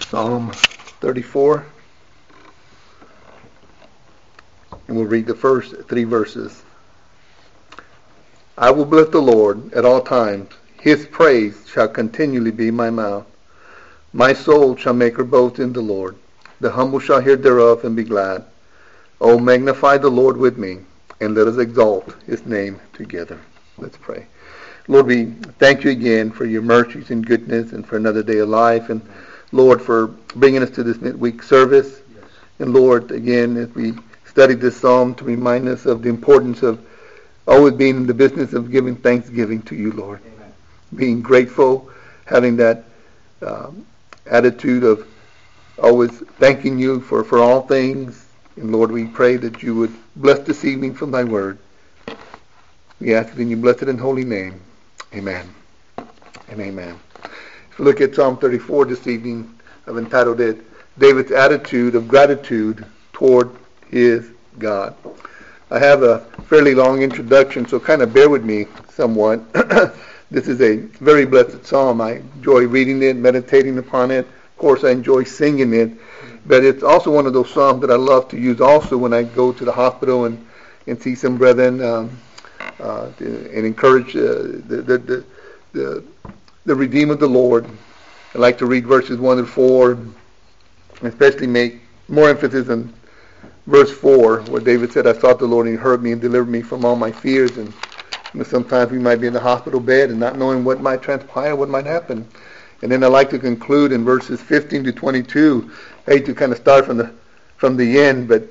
Psalm 34. And we'll read the first 3 verses. I will bless the Lord at all times. His praise shall continually be in my mouth. My soul shall make her boast in the Lord. The humble shall hear thereof and be glad. O magnify the Lord with me, and let us exalt his name together. Let's pray. Lord, we thank you again for your mercies and goodness and for another day of life. And Lord, for bringing us to this midweek service. Yes. And Lord, again, as we study this psalm to remind us of the importance of always being in the business of giving thanksgiving to you, Lord. Amen. Being grateful, having that attitude of always thanking you for all things. And Lord, we pray that you would bless this evening from thy word. We ask it in your blessed and holy name. Amen and amen. If we look at Psalm 34 this evening, I've entitled it, David's Attitude of Gratitude Toward His God. I have a fairly long introduction, so kind of bear with me somewhat. This is a very blessed psalm. I enjoy reading it, meditating upon it. Of course, I enjoy singing it. But it's also one of those psalms that I love to use also when I go to the hospital and see some brethren and encourage the redeemed of the Lord. I like to read verses 1 and 4, and especially make more emphasis on verse 4, where David said, I sought the Lord and he heard me and delivered me from all my fears. And sometimes we might be in the hospital bed and not knowing what might transpire, what might happen. And then I like to conclude in verses 15 to 22. I hate to kind of start from the end, but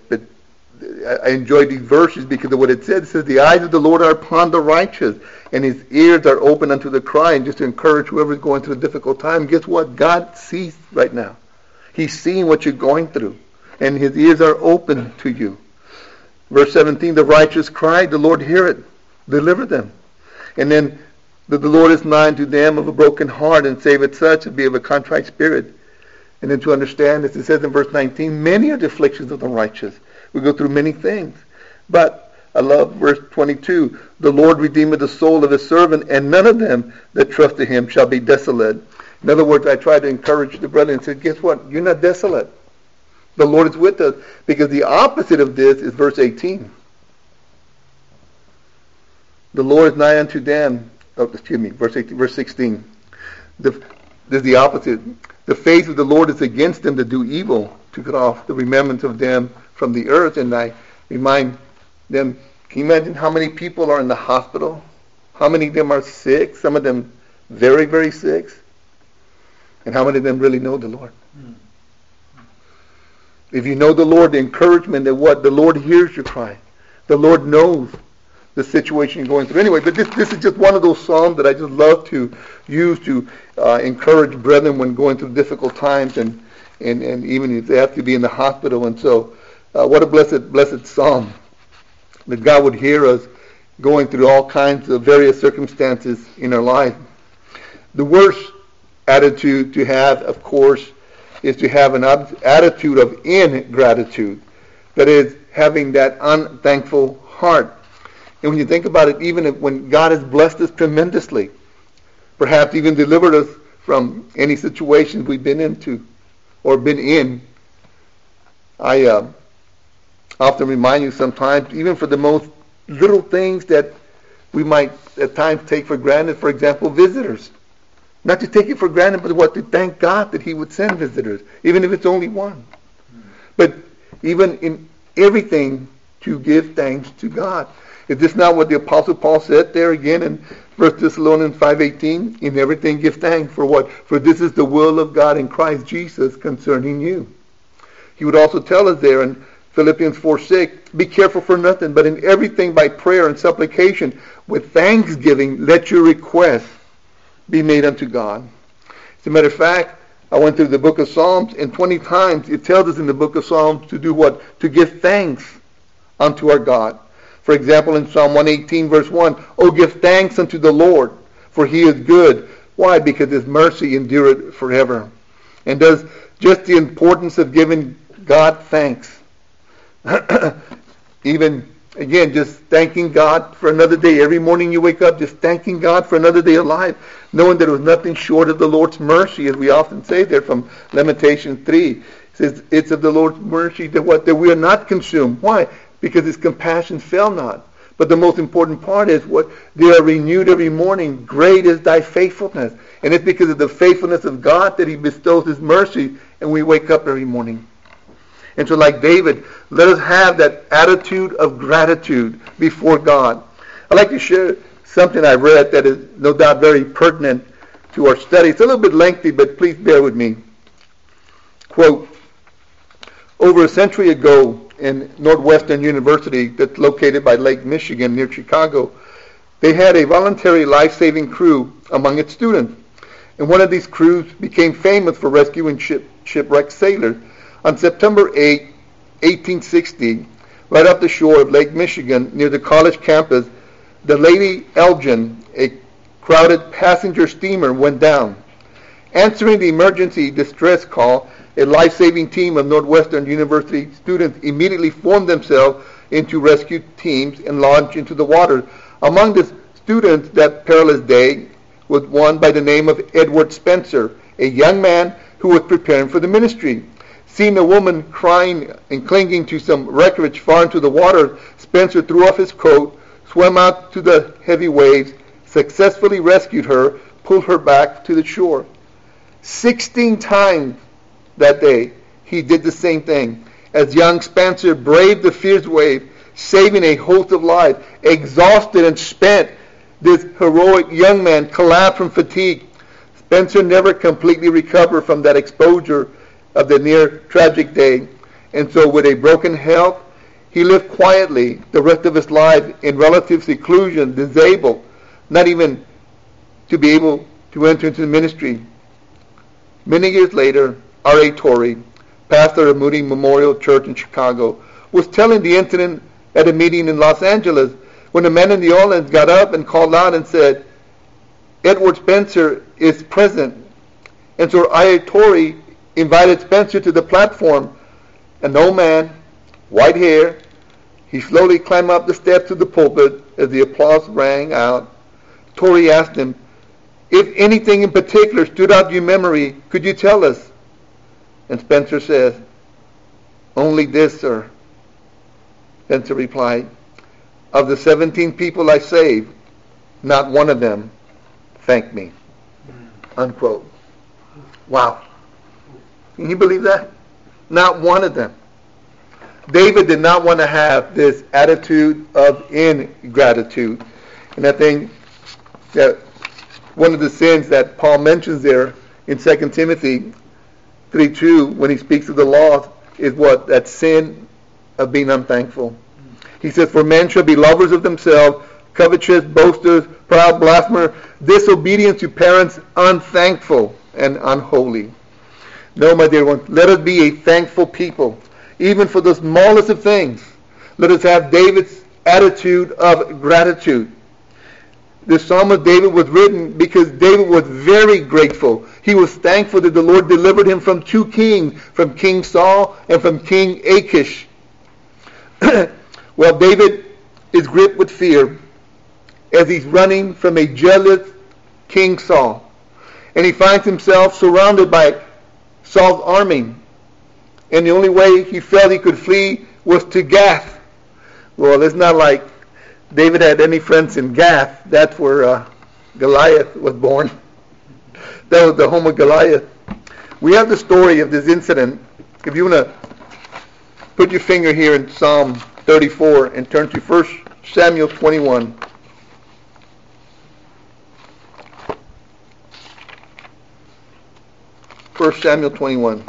I enjoy these verses because of what it says. It says, the eyes of the Lord are upon the righteous, and his ears are open unto the cry. And just to encourage whoever's going through a difficult time, guess what? God sees right now. He's seeing what you're going through, and his ears are open to you. Verse 17, the righteous cry, the Lord heareth, deliver them. And then the Lord is nigh to them of a broken heart, and saveth such as be of a contrite spirit. And then to understand this, it says in verse 19, many are the afflictions of the righteous. We go through many things. But I love verse 22, the Lord redeemeth the soul of his servant, and none of them that trust in him shall be desolate. In other words, I try to encourage the brethren and say, guess what? You're not desolate. The Lord is with us. Because the opposite of this is verse 18. The Lord is nigh unto them. Verse 16. This is the opposite. The face of the Lord is against them that do evil, to cut off the remembrance of them from the earth. And I remind them, can you imagine how many people are in the hospital? How many of them are sick? Some of them very, very sick. And how many of them really know the Lord? If you know the Lord, the encouragement that what? The Lord hears your cry. The Lord knows the situation you're going through. Anyway, but this is just one of those psalms that I just love to use to encourage brethren when going through difficult times and even if they have to be in the hospital. And so, what a blessed psalm that God would hear us going through all kinds of various circumstances in our life. The worst attitude to have, of course, is to have an attitude of ingratitude. That is, having that unthankful heart. And when you think about it, even when God has blessed us tremendously, perhaps even delivered us from any situations we've been into or been in, I often remind you sometimes, even for the most little things that we might at times take for granted, for example, visitors. Not to take it for granted, but to thank God that he would send visitors, even if it's only one. But even in everything, to give thanks to God. Is this not what the Apostle Paul said there again in 1 Thessalonians 5:18? In everything give thanks. For what? For this is the will of God in Christ Jesus concerning you. He would also tell us there in Philippians 4:6, be careful for nothing, but in everything by prayer and supplication, with thanksgiving, let your requests be made unto God. As a matter of fact, I went through the book of Psalms, and 20 times it tells us in the book of Psalms to do what? To give thanks unto our God. For example, in Psalm 118, verse 1, oh, give thanks unto the Lord, for he is good. Why? Because his mercy endureth forever. And does just the importance of giving God thanks. Even Again, just thanking God for another day. Every morning you wake up, just thanking God for another day of life, knowing that it was nothing short of the Lord's mercy, as we often say there from Lamentations 3. It says, it's of the Lord's mercy that we are not consumed. Why? Because his compassion fail not. But the most important part is they are renewed every morning. Great is thy faithfulness. And it's because of the faithfulness of God that he bestows his mercy, and we wake up every morning. And so like David, let us have that attitude of gratitude before God. I'd like to share something I read that is no doubt very pertinent to our study. It's a little bit lengthy, but please bear with me. Quote, over a century ago in Northwestern University, that's located by Lake Michigan near Chicago, they had a voluntary life-saving crew among its students. And one of these crews became famous for rescuing shipwrecked sailors. On September 8, 1860, right off the shore of Lake Michigan, near the college campus, the Lady Elgin, a crowded passenger steamer, went down. Answering the emergency distress call, a life-saving team of Northwestern University students immediately formed themselves into rescue teams and launched into the water. Among the students that perilous day was one by the name of Edward Spencer, a young man who was preparing for the ministry. Seeing a woman crying and clinging to some wreckage far into the water, Spencer threw off his coat, swam out to the heavy waves, successfully rescued her, pulled her back to the shore. 16 times that day, he did the same thing. As young Spencer braved the fierce wave, saving a host of lives, exhausted and spent, this heroic young man collapsed from fatigue. Spencer never completely recovered from that exposure of the near tragic day, and so with a broken health, he lived quietly the rest of his life in relative seclusion, disabled, not even to be able to enter into the ministry. Many years later, R.A. Torrey, pastor of Moody Memorial Church in Chicago, was telling the incident at a meeting in Los Angeles when a man in the audience got up and called out and said, Edward Spencer is present. And so R.A. Torrey invited Spencer to the platform. An old man, white hair, he slowly climbed up the steps of the pulpit as the applause rang out. Torrey asked him, if anything in particular stood out to your memory, could you tell us? And Spencer says, only this, sir. Spencer replied, of the 17 people I saved, not one of them thanked me. Unquote. Wow. Can you believe that? Not one of them. David did not want to have this attitude of ingratitude. And I think that one of the sins that Paul mentions there in 2 Timothy 3:2, when he speaks of the law, is what? That sin of being unthankful. He says, for men shall be lovers of themselves, covetous, boasters, proud, blasphemers, disobedient to parents, unthankful, and unholy. No, my dear ones, let us be a thankful people, even for the smallest of things. Let us have David's attitude of gratitude. The Psalm of David was written because David was very grateful. He was thankful that the Lord delivered him from two kings, from King Saul and from King Achish. Well, David is gripped with fear as he's running from a jealous King Saul. And he finds himself surrounded by Saul's army. And the only way he felt he could flee was to Gath. Well, it's not like David had any friends in Gath. That's where Goliath was born. That was the home of Goliath. We have the story of this incident. If you want to put your finger here in Psalm 34 and turn to 1 Samuel 21. 1 Samuel 21.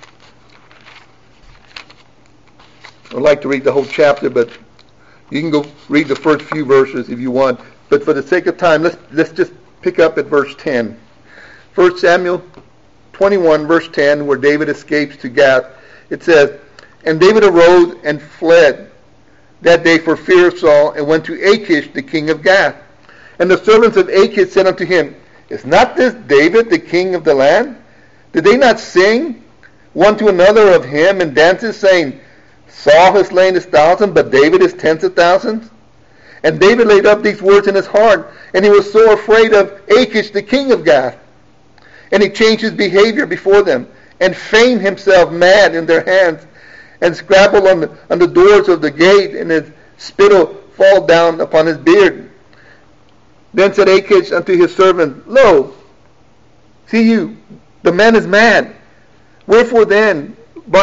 I'd like to read the whole chapter, but you can go read the first few verses if you want. But for the sake of time, let's just pick up at verse 10. 1 Samuel 21, verse 10, where David escapes to Gath. It says, and David arose and fled that day for fear of Saul, and went to Achish, the king of Gath. And the servants of Achish said unto him, is not this David, the king of the land? Did they not sing one to another of him and dances, saying, Saul has slain his 1,000, but David his tens of thousands? And David laid up these words in his heart, and he was so afraid of Achish, the king of Gath. And he changed his behavior before them, and feigned himself mad in their hands, and scrabbled on the doors of the gate, and his spittle fall down upon his beard. Then said Achish unto his servant, Lo, see you, the man is mad. Wherefore then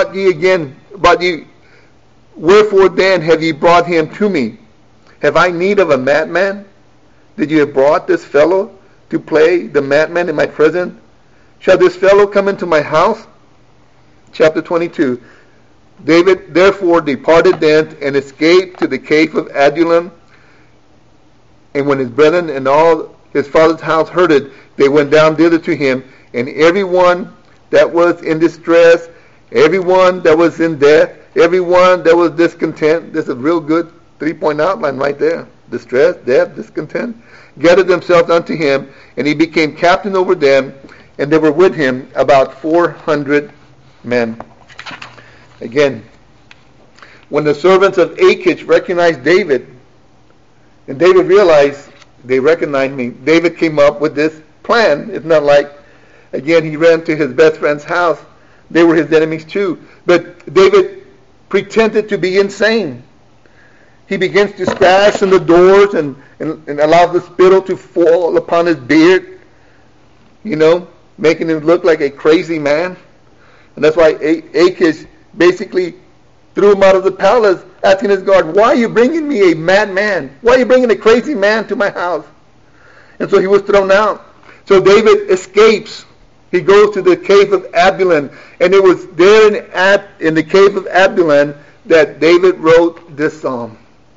wherefore then have ye brought him to me? Have I need of a madman? Did you have brought this fellow to play the madman in my presence? Shall this fellow come into my house? Chapter 22. David therefore departed thence and escaped to the cave of Adullam. And when his brethren and all his father's house heard it, they went down thither to him, and everyone that was in distress, everyone that was in death, everyone that was discontent. This is a real good 3-point outline right there. Distress, death, discontent. Gathered themselves unto him, and he became captain over them, and there were with him about 400 men. Again, when the servants of Achish recognized David, and David realized they recognized me, David came up with this plan. It's not like, again, he ran to his best friend's house. They were his enemies too. But David pretended to be insane. He begins to scratch on the doors and allows the spittle to fall upon his beard, making him look like a crazy man. And that's why Achish basically threw him out of the palace, asking his guard, why are you bringing me a madman? Why are you bringing a crazy man to my house? And so he was thrown out. So David escapes. He goes to the cave of Adullam, and it was there in the cave of Adullam that David wrote this psalm.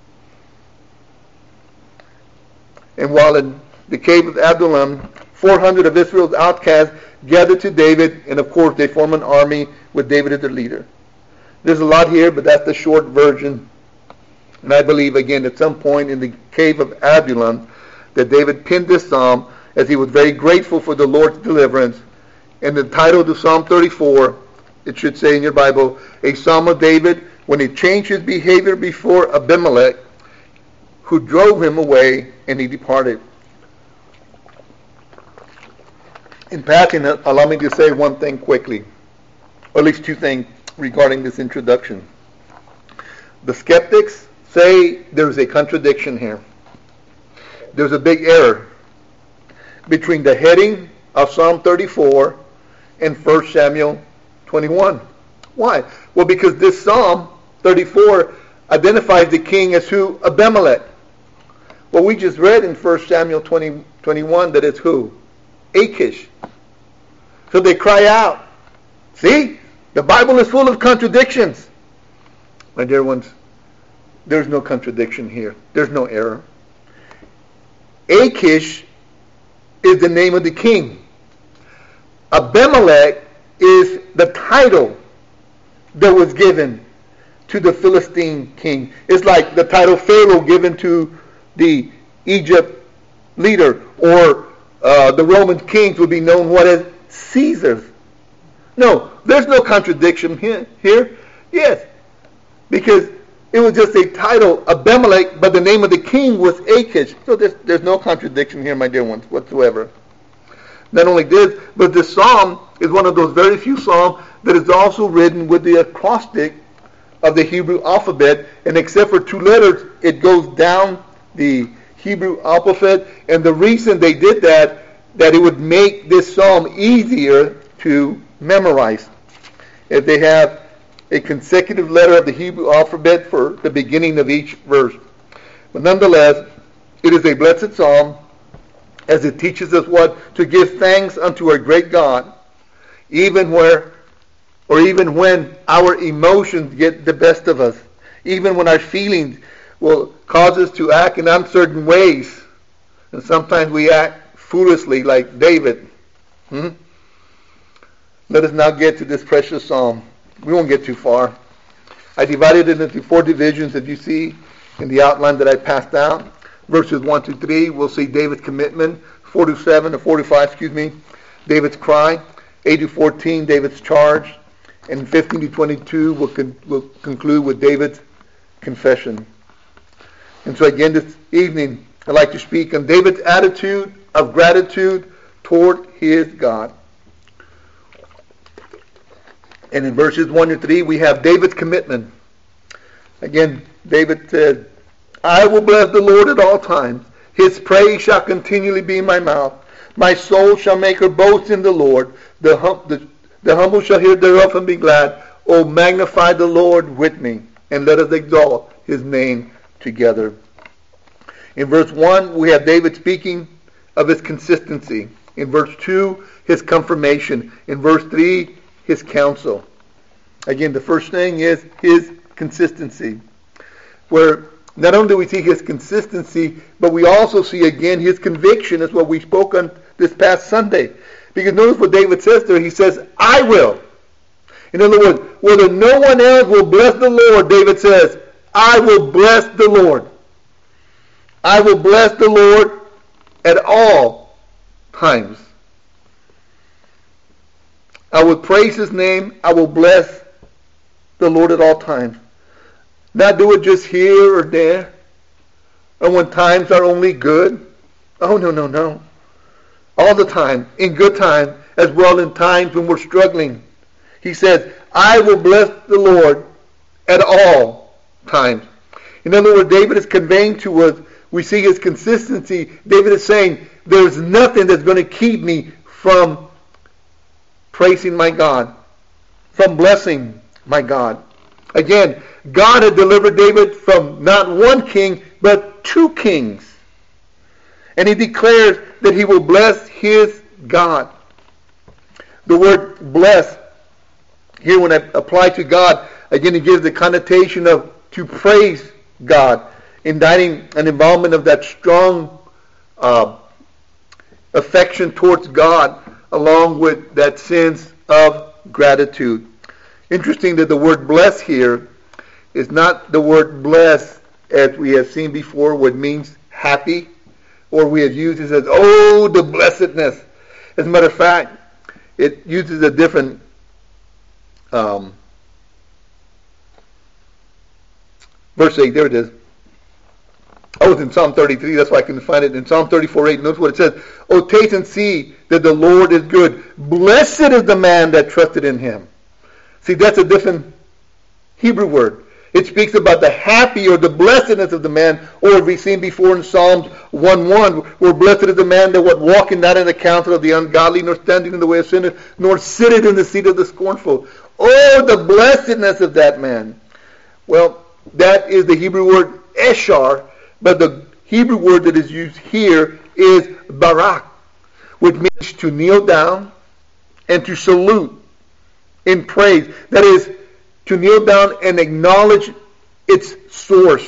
And while in the cave of Adullam, 400 of Israel's outcasts gathered to David, and of course they form an army with David as their leader. There's a lot here, but that's the short version. And I believe, again, at some point in the cave of Adullam, that David penned this psalm as he was very grateful for the Lord's deliverance. And the title of Psalm 34, it should say in your Bible, a psalm of David when he changed his behavior before Abimelech, who drove him away, and he departed. In passing, allow me to say one thing quickly, or at least two things regarding this introduction. The skeptics say there's a contradiction here. There's a big error between the heading of Psalm 34 and 1 Samuel 21. Why? Well, because this Psalm 34 identifies the king as who? Abimelech. Well, we just read in 1 Samuel 21 that it's who? Achish. So they cry out. See? The Bible is full of contradictions. My dear ones, there's no contradiction here. There's no error. Achish is the name of the king. Abimelech is the title that was given to the Philistine king. It's like the title Pharaoh given to the Egypt leader, or the Roman kings would be known what as Caesars. No, there's no contradiction here. Yes, because it was just a title, Abimelech, but the name of the king was Achish. So there's no contradiction here, my dear ones, whatsoever. Not only this, but this psalm is one of those very few psalms that is also written with the acrostic of the Hebrew alphabet, and except for 2 letters, it goes down the Hebrew alphabet. And the reason they did that it would make this psalm easier to memorize. If they have a consecutive letter of the Hebrew alphabet for the beginning of each verse. But nonetheless, it is a blessed psalm, as it teaches us what? To give thanks unto our great God, even when our emotions get the best of us, even when our feelings will cause us to act in uncertain ways, and sometimes we act foolishly like David. Let us now get to this precious psalm. We won't get too far. I divided it into 4 divisions, as you see in the outline that I passed out. Verses 1 to 3, we'll see David's commitment. 4 to 5, David's cry. 8 to 14, David's charge. And 15 to 22 will conclude with David's confession. And so again this evening, I'd like to speak on David's attitude of gratitude toward his God. And in verses 1 to 3, we have David's commitment. Again, David said, I will bless the Lord at all times. His praise shall continually be in my mouth. My soul shall make her boast in the Lord. The humble shall hear thereof and be glad. O magnify the Lord with me, and let us exalt his name together. In verse 1, we have David speaking of his consistency. In verse 2, his confirmation. In verse 3, his counsel. Again, the first thing is his consistency, where not only do we see his consistency, but we also see again his conviction, is what we spoke on this past Sunday. Because notice what David says there. He says, I will. In other words, whether no one else will bless the Lord, David says, I will bless the Lord. I will bless the Lord at all times. I will praise his name. I will bless the Lord at all times. Not do it just here or there, and when times are only good. Oh, no. All the time, in good time, as well in times when we're struggling. He says, I will bless the Lord at all times. In other words, David is conveying to us, we see his consistency. David is saying, there's nothing that's going to keep me from praising my God, from blessing my God. Again, God had delivered David from not one king, but 2 kings. And he declares that he will bless his God. The word bless, here when I apply to God, again it gives the connotation of to praise God, inditing an involvement of that strong affection towards God, along with that sense of gratitude. Interesting that the word bless here is not the word bless as we have seen before, what means happy, or we have used it as, oh, the blessedness. As a matter of fact, it uses a different verse 8, there it is. Oh, it's in Psalm 33, that's why I couldn't find it. In Psalm 34:8, notice what it says. Oh, taste and see that the Lord is good. Blessed is the man that trusted in him. See, that's a different Hebrew word. It speaks about the happy or the blessedness of the man, or we've seen before in Psalms 1:1, where blessed is the man that would walk not in the counsel of the ungodly, nor standing in the way of sinners, nor sitteth in the seat of the scornful. Oh, the blessedness of that man. Well, that is the Hebrew word eshar, but the Hebrew word that is used here is barak, which means to kneel down and to salute in praise. That is, to kneel down and acknowledge its source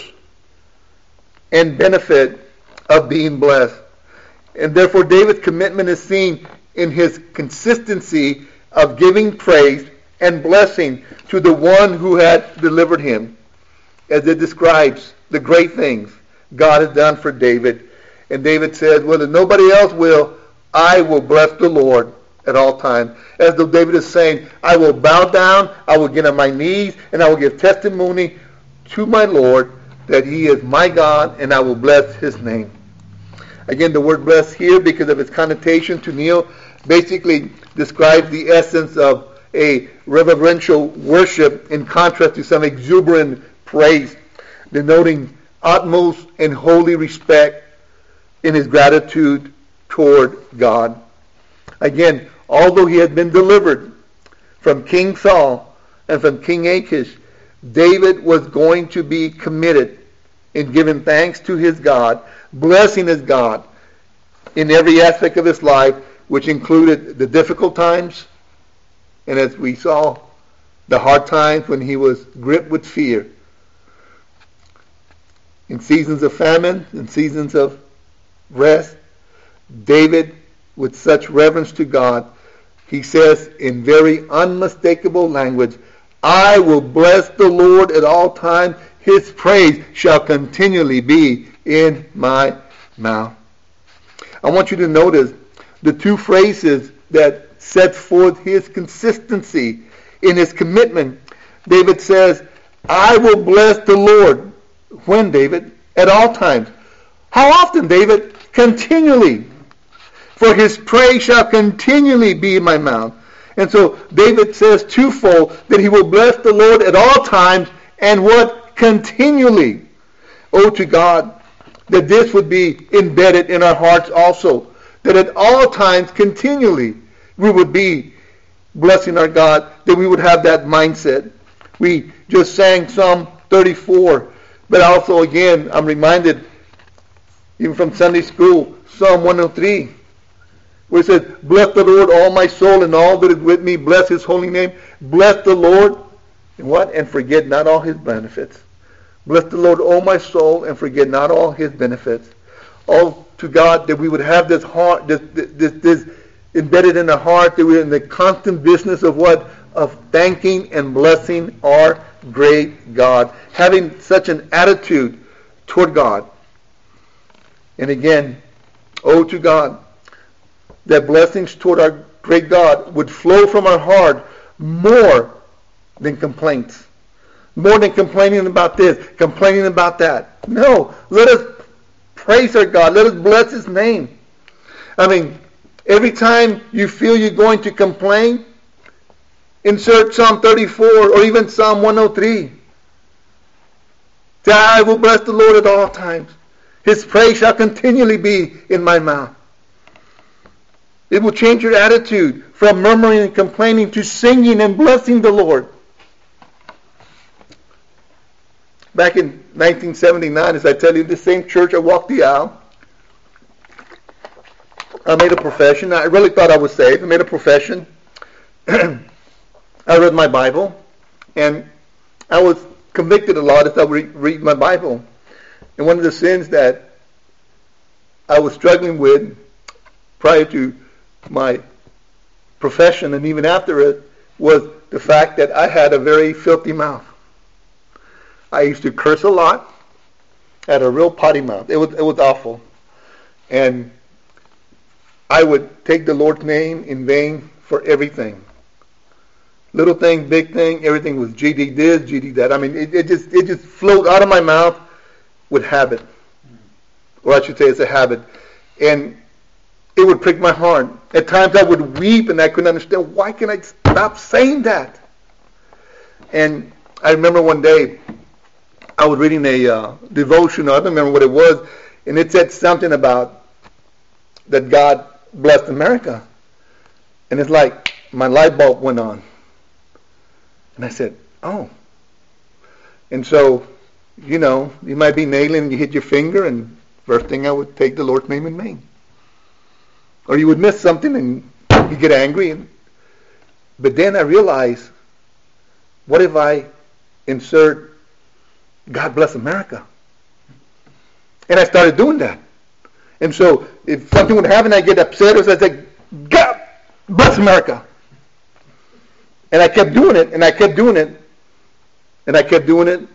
and benefit of being blessed. And therefore David's commitment is seen in his consistency of giving praise and blessing to the one who had delivered him, as it describes the great things God has done for David. And David says, whether nobody else will, I will bless the Lord at all times. As though David is saying, I will bow down, I will get on my knees, and I will give testimony to my Lord that he is my God, and I will bless his name. Again, the word bless here, because of its connotation to kneel, basically describes the essence of a reverential worship in contrast to some exuberant praise, denoting utmost and holy respect in his gratitude toward God. Again, although he had been delivered from King Saul and from King Achish, David was going to be committed in giving thanks to his God, blessing his God in every aspect of his life, which included the difficult times, and as we saw, the hard times when he was gripped with fear. In seasons of famine, in seasons of rest, David, with such reverence to God, he says in very unmistakable language, I will bless the Lord at all times. His praise shall continually be in my mouth. I want you to notice the 2 phrases that set forth his consistency in his commitment, David says, I will bless the Lord. When, David? At all times. How often, David? Continually. For his praise shall continually be in my mouth. And so David says twofold, that he will bless the Lord at all times, and what? Continually. Oh, to God, that this would be embedded in our hearts also. That at all times, continually, we would be blessing our God, that we would have that mindset. We just sang Psalm 34, but also again, I'm reminded, even from Sunday school, Psalm 103, where it says, bless the Lord, all my soul, and all that is with me, bless his holy name. Bless the Lord, and what? And forget not all his benefits. Bless the Lord, O my soul, and forget not all his benefits. All to God, that we would have this heart, this embedded in the heart, that we're in the constant business of what? Of thanking and blessing our great God. Having such an attitude toward God. And again, oh to God, that blessings toward our great God would flow from our heart more than complaints. More than complaining about this, complaining about that. No, let us praise our God. Let us bless his name. I mean, every time you feel you're going to complain, insert Psalm 34 or even Psalm 103. That I will bless the Lord at all times. His praise shall continually be in my mouth. It will change your attitude from murmuring and complaining to singing and blessing the Lord. Back in 1979, as I tell you, the same church, I walked the aisle. I made a profession. I really thought I was saved. I made a profession. I read my Bible, and I was convicted a lot as I would read my Bible. And one of the sins that I was struggling with prior to my profession and even after it was the fact that I had a very filthy mouth. I used to curse a lot. I had a real potty mouth. It was awful. And I would take the Lord's name in vain for everything. Little thing, big thing, everything was GD this, GD that. I mean, it just flowed out of my mouth with habit. Or I should say it's a habit. And it would prick my heart. At times I would weep and I couldn't understand, why can I stop saying that? And I remember one day I was reading a devotional, I don't remember what it was, and it said something about that God blessed America. And it's like my light bulb went on. And I said, oh. And so, you know, you might be nailing and you hit your finger, and first thing I would take the Lord's name in vain. Or you would miss something and you get angry. But then I realized, what if I insert God bless America? And I started doing that. And so if something would happen, I get upset, or I say, God bless America. And I kept doing it, and I kept doing it, and I kept doing it.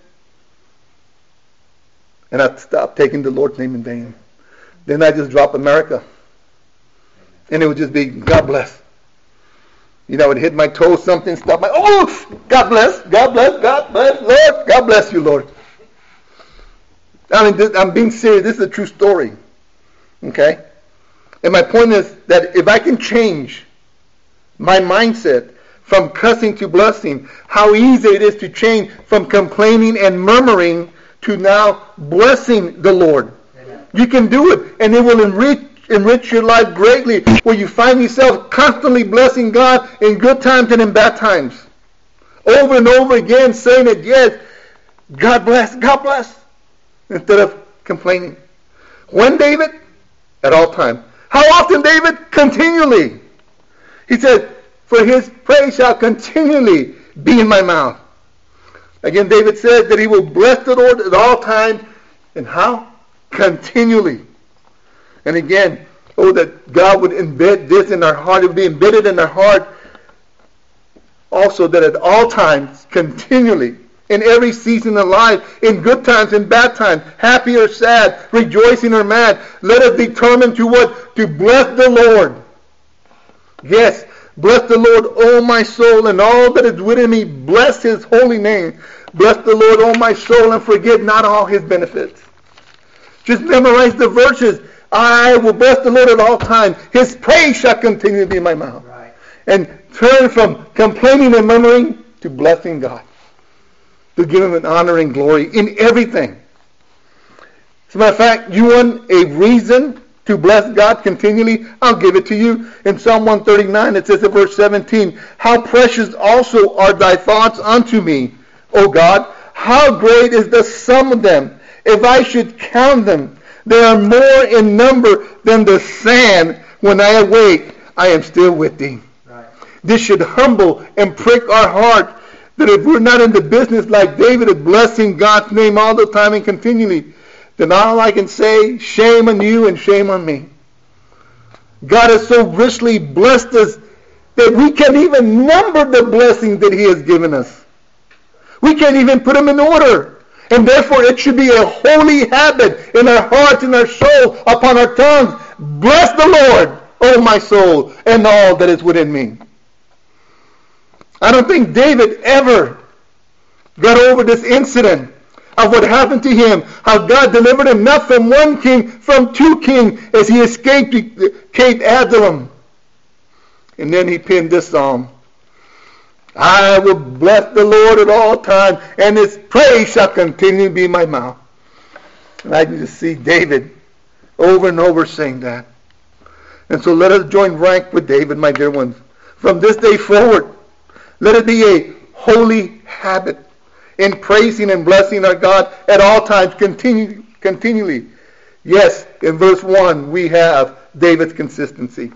And I stopped taking the Lord's name in vain. Then I just dropped America. And it would just be, God bless. You know, it hit my toe, something, stop my, oh, God bless, God bless, God bless, Lord, God bless you, Lord. I mean, I'm being serious. This is a true story. Okay? And my point is that if I can change my mindset from cussing to blessing, how easy it is to change from complaining and murmuring to now blessing the Lord. Amen. You can do it, and it will enrich your life greatly, where you find yourself constantly blessing God in good times and in bad times. Over and over again saying it, yes, God bless, instead of complaining. When, David? At all times. How often, David? Continually. He said, for his praise shall continually be in my mouth. Again, David said that he will bless the Lord at all times. And how? Continually. And again, oh, that God would embed this in our heart. It would be embedded in our heart also, that at all times, continually, in every season of life, in good times, in bad times, happy or sad, rejoicing or mad, let us determine to what? To bless the Lord. Yes, Bless the Lord, O my soul, and all that is within me. Bless his holy name. Bless the Lord, O my soul, and forget not all his benefits. Just memorize the verses. I will bless the Lord at all times. His praise shall continue to be in my mouth. Right. And turn from complaining and murmuring to blessing God. To give him an honor and glory in everything. As a matter of fact, you want a reason to bless God continually? I'll give it to you. In Psalm 139, it says in verse 17, how precious also are thy thoughts unto me, O God. How great is the sum of them. If I should count them, they are more in number than the sand. When I awake, I am still with thee. Right. This should humble and prick our heart, that if we're not in the business like David of blessing God's name all the time and continually, then all I can say, shame on you and shame on me. God has so richly blessed us that we can't even number the blessings that he has given us. We can't even put them in order. And therefore it should be a holy habit in our hearts, in our soul, upon our tongues. Bless the Lord, O my soul, and all that is within me. I don't think David ever got over this incident of what happened to him, how God delivered him not from one king, from two kings, as he escaped King Absalom. And then he penned this psalm. I will bless the Lord at all times, and his praise shall continue to be in my mouth. And I can just see David over and over saying that. And so let us join rank with David, my dear ones. From this day forward, let it be a holy habit in praising and blessing our God at all times, continually. Yes, in verse 1, we have David's consistency.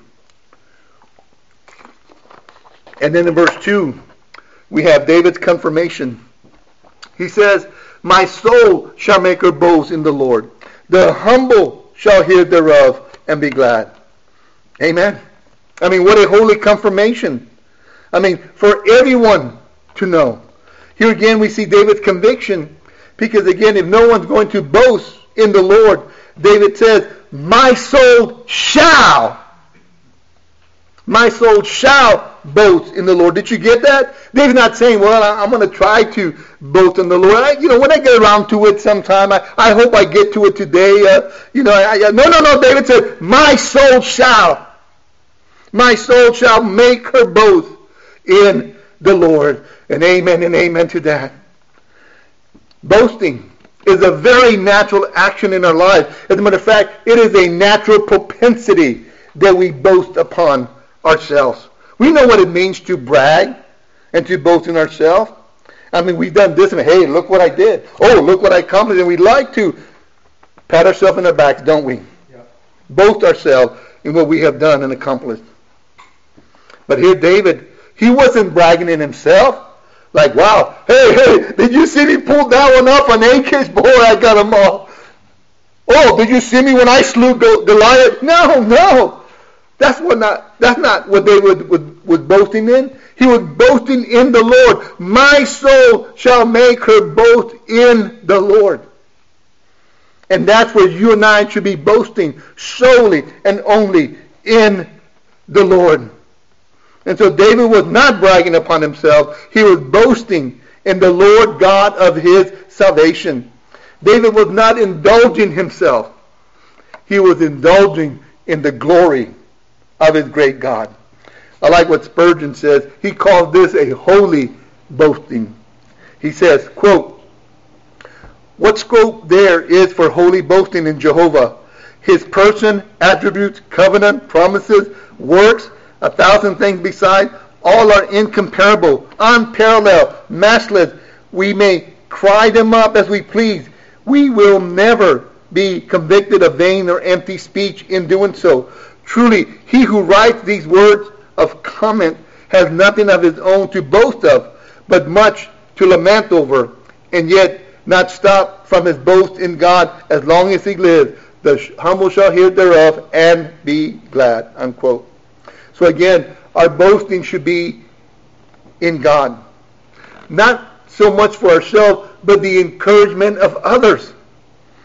And then in verse 2, we have David's confirmation. He says, my soul shall make her boast in the Lord. The humble shall hear thereof and be glad. Amen. I mean, what a holy confirmation. I mean, for everyone to know. Here again we see David's conviction, because again, if no one's going to boast in the Lord, David says, my soul shall boast in the Lord. Did you get that? David's not saying, well, I'm going to try to boast in the Lord. When I get around to it sometime, I hope I get to it today. No. David said, my soul shall make her boast in the Lord. And amen to that. Boasting is a very natural action in our life. As a matter of fact, it is a natural propensity that we boast upon ourselves. We know what it means to brag and to boast in ourselves. I mean, we've done this and hey, look what I did. Oh, look what I accomplished. And we like to pat ourselves in the backs, don't we? Yeah. Boast ourselves in what we have done and accomplished. But here David, he wasn't bragging in himself. Like, wow, hey, did you see me pull that one up on Achish? Boy, I got them all. Oh, did you see me when I slew Goliath? No. That's not what David was boasting in. He was boasting in the Lord. My soul shall make her boast in the Lord. And that's where you and I should be boasting solely and only in the Lord. And so David was not bragging upon himself. He was boasting in the Lord God of his salvation. David was not indulging himself. He was indulging in the glory of his great God. I like what Spurgeon says. He calls this a holy boasting. He says, quote, what scope there is for holy boasting in Jehovah, his person, attributes, covenant, promises, works, 1,000 things beside, all are incomparable, unparalleled, matchless. We may cry them up as we please. We will never be convicted of vain or empty speech in doing so. Truly, he who writes these words of comment has nothing of his own to boast of, but much to lament over, and yet not stop from his boast in God as long as he lives. The humble shall hear thereof and be glad. Unquote. So again, our boasting should be in God. Not so much for ourselves, but the encouragement of others.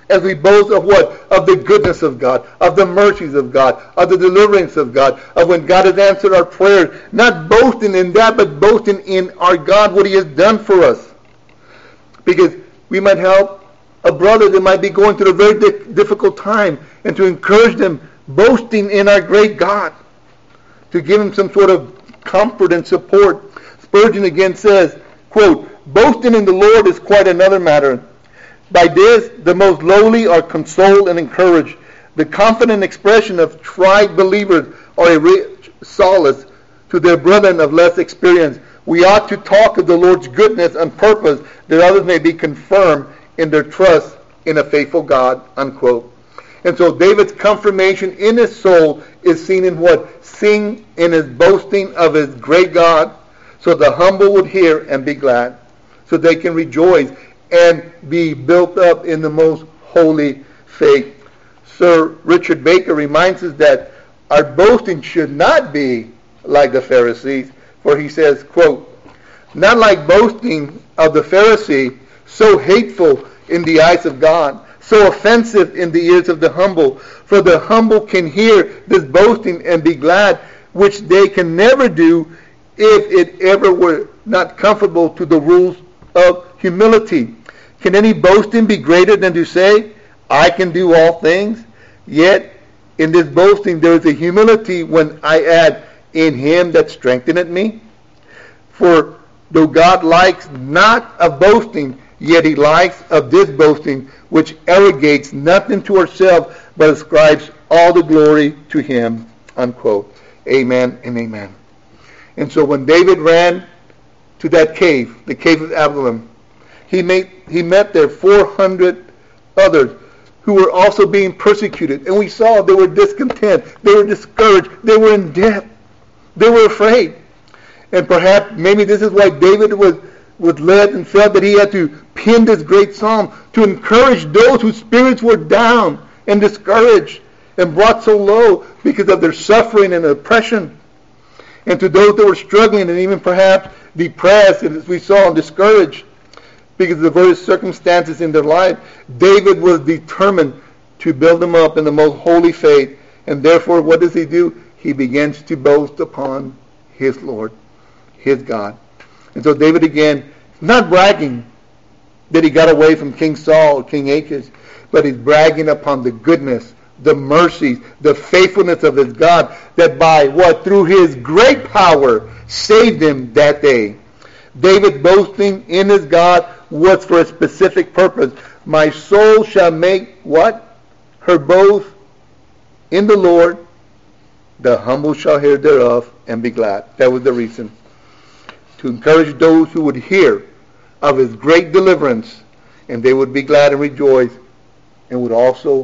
as we boast of what? Of the goodness of God, of the mercies of God, of the deliverance of God, of when God has answered our prayers. Not boasting in that, but boasting in our God, what He has done for us. Because we might help a brother that might be going through a very difficult time, and to encourage them, boasting in our great God, to give him some sort of comfort and support. Spurgeon again says, quote, "Boasting in the Lord is quite another matter. By this, the most lowly are consoled and encouraged. The confident expression of tried believers are a rich solace to their brethren of less experience. We ought to talk of the Lord's goodness on purpose that others may be confirmed in their trust in a faithful God," unquote. And so David's confirmation in his soul is seen in what? Sing in his boasting of his great God, so the humble would hear and be glad, so they can rejoice and be built up in the most holy faith. Sir Richard Baker reminds us that our boasting should not be like the Pharisees, for he says, quote, "Not like boasting of the Pharisee, so hateful in the eyes of God, so offensive in the ears of the humble. For the humble can hear this boasting and be glad, which they can never do if it ever were not comfortable to the rules of humility. Can any boasting be greater than to say, I can do all things? Yet in this boasting there is a humility when I add, in him that strengtheneth me. For though God likes not of boasting, yet he likes of this boasting, which arrogates nothing to ourselves, but ascribes all the glory to him," unquote. Amen and amen. And so when David ran to that cave, the cave of Adullam, he met there 400 others who were also being persecuted. And we saw they were discontent, they were discouraged, they were in debt, they were afraid. And perhaps maybe this is why David was led and felt that he had to pen this great psalm to encourage those whose spirits were down and discouraged and brought so low because of their suffering and oppression. And to those that were struggling and even perhaps depressed, and as we saw, discouraged because of the various circumstances in their life, David was determined to build them up in the most holy faith. And therefore, what does he do? He begins to boast upon his Lord, his God. And so David again, not bragging that he got away from King Saul or King Achish, but he's bragging upon the goodness, the mercies, the faithfulness of his God, that by what? Through his great power saved him that day. David boasting in his God was for a specific purpose. My soul shall make what? Her boast in the Lord. The humble shall hear thereof and be glad. That was the reason. To encourage those who would hear of his great deliverance, and they would be glad and rejoice, and would also,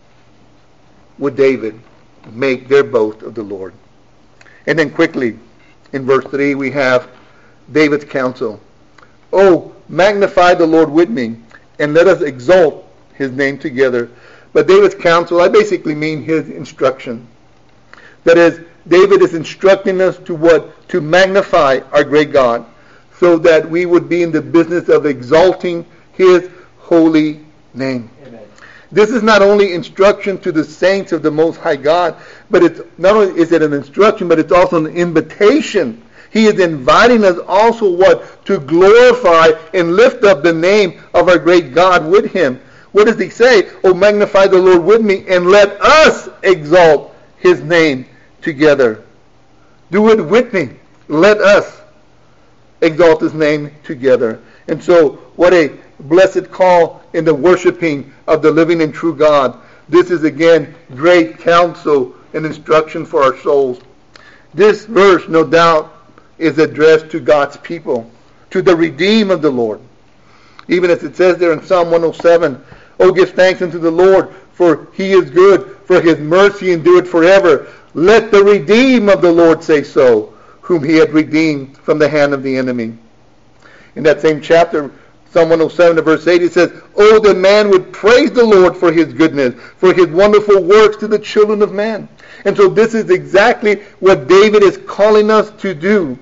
with David, make their boast of the Lord. And then quickly, in verse 3, we have David's counsel. "Oh, magnify the Lord with me, and let us exalt his name together." But David's counsel, I basically mean his instruction. That is, David is instructing us to what? To magnify our great God, so that we would be in the business of exalting his holy name. Amen. This is not only instruction to the saints of the Most High God, but it's not only is it an instruction, but it's also an invitation. He is inviting us also what? To glorify and lift up the name of our great God with him. What does he say? "Oh, magnify the Lord with me, and let us exalt his name together." Do it with me. Let us exalt his name together. And so, what a blessed call in the worshiping of the living and true God. This is again great counsel and instruction for our souls. This verse, no doubt, is addressed to God's people, to the redeemed of the Lord. Even as it says there in Psalm 107, "Oh, give thanks unto the Lord, for he is good, for his mercy endureth forever. Let the redeemed of the Lord say so, whom he had redeemed from the hand of the enemy." In that same chapter, Psalm 107 verse 8, it says, "Oh, that man would praise the Lord for his goodness, for his wonderful works to the children of man." And so this is exactly what David is calling us to do,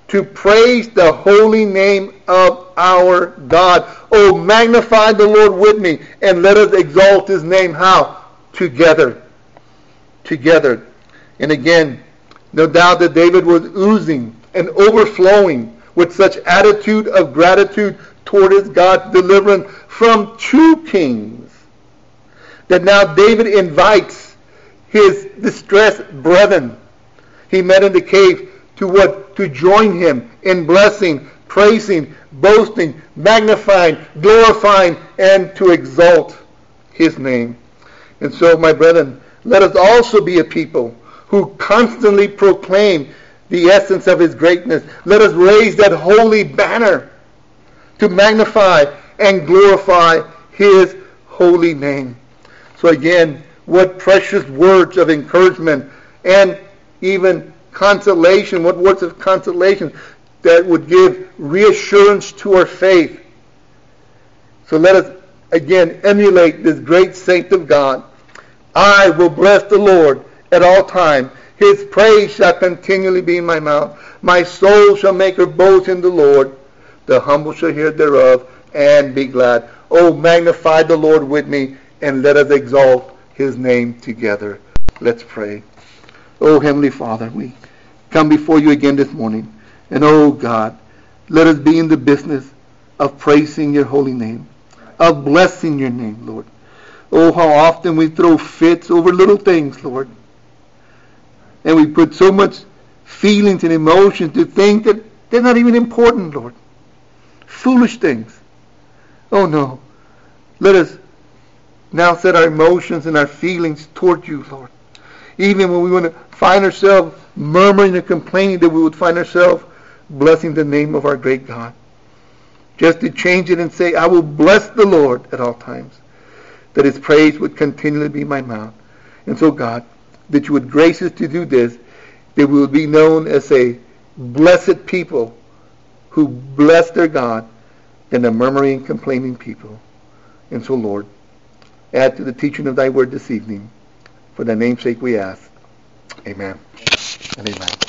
to praise the holy name of our God. Oh, magnify the Lord with me, and let us exalt his name. How? Together. Together. And again, no doubt that David was oozing and overflowing with such attitude of gratitude toward his God's deliverance from 2 kings, that now David invites his distressed brethren he met in the cave to join him in blessing, praising, boasting, magnifying, glorifying, and to exalt his name. And so, my brethren, let us also be a people who constantly proclaim the essence of his greatness. Let us raise that holy banner to magnify and glorify his holy name. So again, what precious words of encouragement and even consolation, what words of consolation that would give reassurance to our faith. So let us again emulate this great saint of God. I will bless the Lord at all times. His praise shall continually be in my mouth. My soul shall make her boast in the Lord. The humble shall hear thereof and be glad. Oh, magnify the Lord with me, and let us exalt his name together. Let's pray. Oh, Heavenly Father, we come before you again this morning. And oh, God, let us be in the business of praising your holy name, of blessing your name, Lord. Oh, how often we throw fits over little things, Lord. And we put so much feelings and emotions to think that they're not even important, Lord. Foolish things. Oh, no. Let us now set our emotions and our feelings toward you, Lord. Even when we want to find ourselves murmuring and complaining, that we would find ourselves blessing the name of our great God. Just to change it and say, I will bless the Lord at all times, that his praise would continually be in my mouth. And so, God, that you would grace us to do this, that we would be known as a blessed people who bless their God than a murmuring and complaining people. And so, Lord, add to the teaching of thy word this evening. For thy name's sake we ask. Amen and amen.